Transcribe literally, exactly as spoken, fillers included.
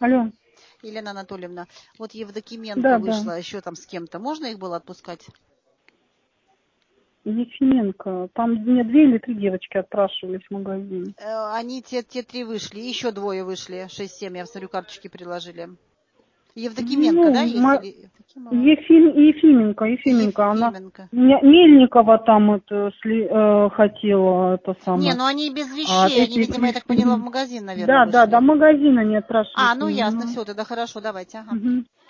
Алло. Елена Анатольевна, вот Евдокименко Да, вышла да. еще там с кем-то. Можно их было отпускать? Ефименко. Там мне две или три девочки отпрашивались в магазин. Э, Они, те, те три вышли, и еще двое вышли, шесть семь, я смотрю, карточки приложили. Евдокименко, да, Ну, есть? ма... Или Евдокимова? Ефим... Ефименко, Ефименко. Она Ефименко. Ме- Мельникова там это сли... э, хотела, это Не, самое. ну они без А вещей, они, эти видимо, я три... так поняла, в Мгм. магазин, наверное, Да, да, вышли. до магазина не отпрашивались. А, ну ясно, Угу. все, тогда хорошо, давайте, ага. Угу.